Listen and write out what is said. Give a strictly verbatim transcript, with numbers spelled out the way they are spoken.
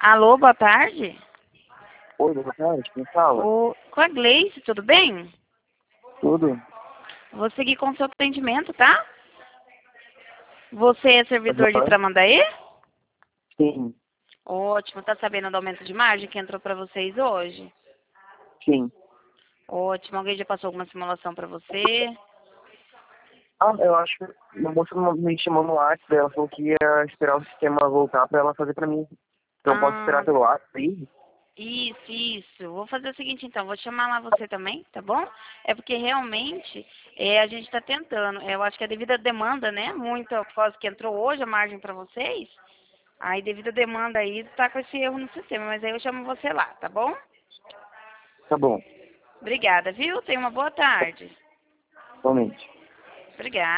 Alô, boa tarde. Oi, boa tarde, quem fala? O... Com a Gleice, tudo bem? Tudo? Vou seguir com o seu atendimento, tá? Você é servidor de Aham. Tramandaí? Sim, Ótimo, tá sabendo do aumento de margem que entrou para vocês hoje? sim. Ótimo, alguém já passou alguma simulação para você? Ah, eu acho que a moça me chamou no WhatsApp, ela falou que ia esperar o sistema voltar pra ela fazer pra mim. Então eu posso esperar Ah, pelo WhatsApp aí? isso, isso. Vou fazer o seguinte, então, vou chamar lá você também, tá bom? É porque realmente é, a gente está tentando. Eu acho que é devido à demanda, né? Muito por causa que entrou hoje a margem para vocês. Aí, devido à demanda aí, tá com esse erro no sistema. Mas aí eu chamo você lá, tá bom? Tá bom, Obrigada, viu? Tenha uma boa tarde. somente. Obrigada.